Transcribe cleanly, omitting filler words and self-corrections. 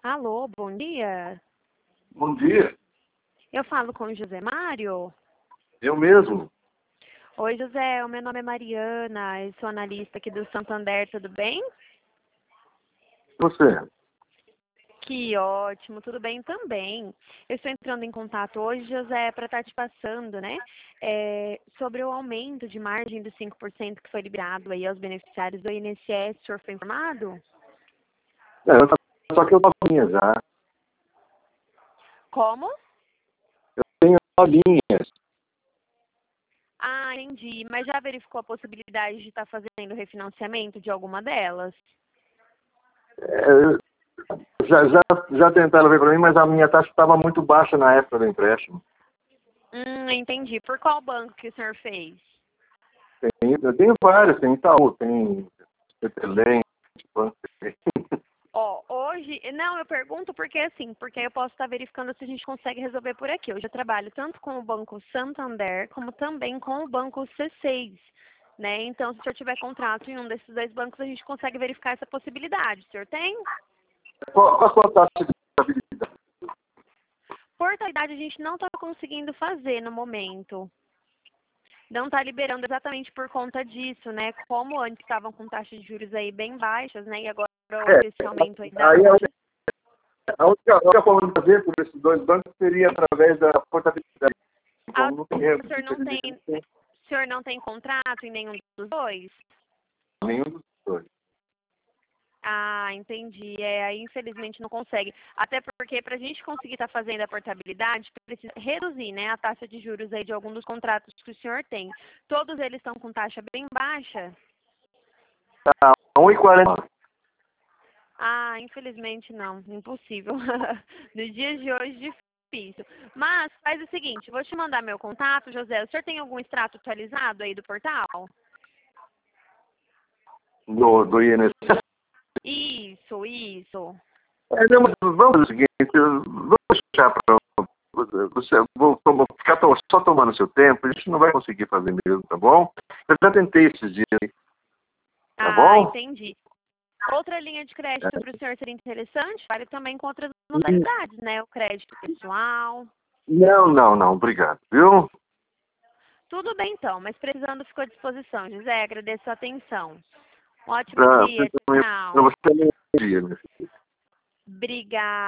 Alô, bom dia. Bom dia, Eu falo com o José Mário. eu mesmo. Oi, José, o meu nome é Mariana, eu sou analista aqui do Santander, tudo bem? Você? Que ótimo, tudo bem também. Eu estou entrando em contato hoje, José, para estar te passando, né, sobre o aumento de margem dos 5% que foi liberado aí aos beneficiários do INSS. O senhor foi informado? É, só que eu tô linha já. Como? Eu tenho linhas. Ah, entendi. Mas já verificou a possibilidade de estar fazendo refinanciamento de alguma delas? É, já tentaram ver para mim, mas a minha taxa estava muito baixa na época do empréstimo. Entendi. Por qual banco que o senhor fez? Eu tenho vários, tem Itaú, tem Petelém, Ó, hoje, não, eu pergunto porque assim, porque aí eu posso estar verificando se a gente consegue resolver por aqui. Hoje eu trabalho tanto com o Banco Santander, como também com o Banco C6, né? Então, se o senhor tiver contrato em um desses dois bancos, a gente consegue verificar essa possibilidade. O senhor tem? Qual a sua taxa de estabilidade? Portabilidade a gente não está conseguindo fazer no momento. Não está liberando exatamente por conta disso, né? Como antes estavam com taxas de juros aí bem baixas, né? E agora houve esse aumento aí da Aí taxa. a única forma de fazer por esses dois bancos seria através da portabilidade. Ah, Como não tem, o senhor não tem contrato em nenhum dos dois? nenhum dos dois. Ah, entendi. Aí infelizmente não consegue. Até porque para a gente conseguir estar fazendo a portabilidade, precisa reduzir, né, a taxa de juros aí de algum dos contratos que o senhor tem. Todos eles estão com taxa bem baixa? Tá, 1,40. Ah, infelizmente não. Impossível. Nos dias de hoje, difícil. Mas faz o seguinte, vou te mandar meu contato, José. O senhor tem algum extrato atualizado aí do portal? Do INSS. Isso. Não, mas vamos fazer o seguinte, eu vou deixar para você, ficar só tomando seu tempo, a gente não vai conseguir fazer mesmo, tá bom? Eu já tentei esses dias, tá Ah, bom? entendi. Outra linha de crédito É. para o senhor seria interessante, vale também com outras modalidades, né? O crédito pessoal. Não, obrigado, viu? Tudo bem então, mas precisando ficou à disposição. José, agradeço a atenção. Um ótimo Para dia, você, tchau. um dia, meu filho. Obrigada.